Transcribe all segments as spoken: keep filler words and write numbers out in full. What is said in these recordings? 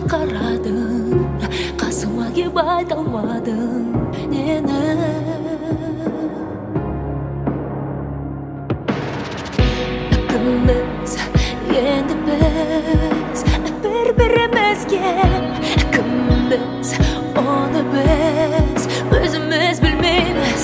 қарадың, қасыма кеп айта алмадың нені. Кімбіз, енді біз бір-бірімізге, кімбіз, оны біз өзіміз білмейміз.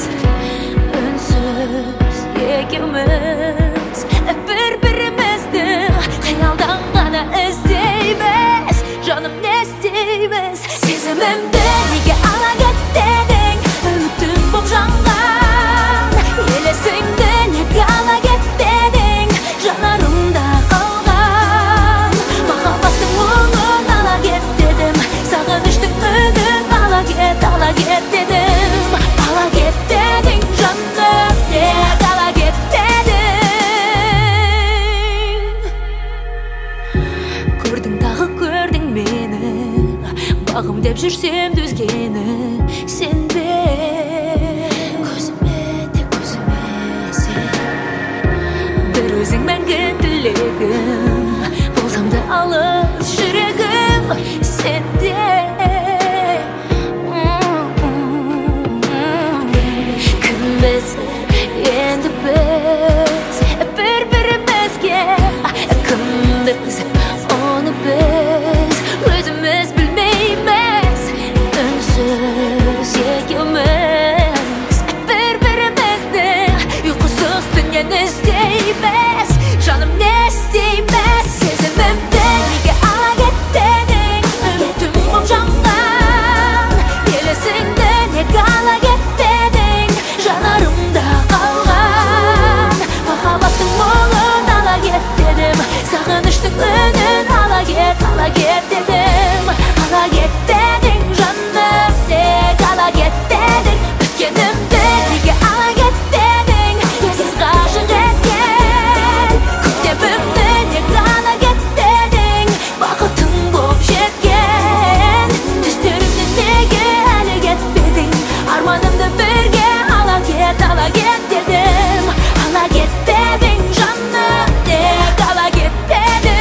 Үнсіз екеуміз бір-бірімізді қиялдан ғана іздейміз. Жаным, не істейміз? Сезімімді неге ала кеттің? Үмітім боп жанған елесіңді неге ала кеттің? Жанарымда қалған махаббаттың мұңын ала кет дедім. Сағыныштың үнін ала кет, ала кет дедім. Ала кет дедің жаным, неге ала кет дедің? Көрдің тағы көрдің мені, бағым деп жүрсем дүзгені. Сен бе көзіме, тек көзіме сен, бір өзің мәңгі тілегім. Болсам да алыс жүрегім сенде. Кімбіз, енді біз бір-бірімізге, кімбіз, оны біз өзіміз білмейміз. Үнсіз екеуміз бір-бірімізді ұйқысыз түннен іздейміз. Жаным, не істейміз? Сезімімді неге ала кеттің? Үмітім боп жанған елесіңді неге ала кеттің? Жанарымда қалған махаббаттың мұңын ала кет дедім. Сағыныштың үнін ала кет, ала кет дедім. Ала кет дедің жаным, неге ала кет дедің? Өткенімді неге ала кет дедің? Сіз ғашық еткен күтемімді неге ала кет дедің? Бақытың боп жеткен түстерімді неге әлі кетпедің? Арманымды бірге ала кет, ала кет дедім. Ала кет дедің жаным, неге ала кет дедің?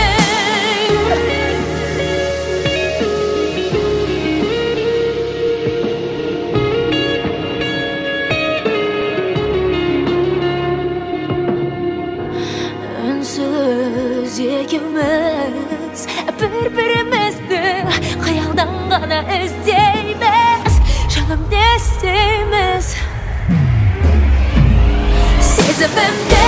Үнсіз екеуміз бір-бірімізді қиялдан ғана іздейміз. Жаным, не істейміз? Сезімімді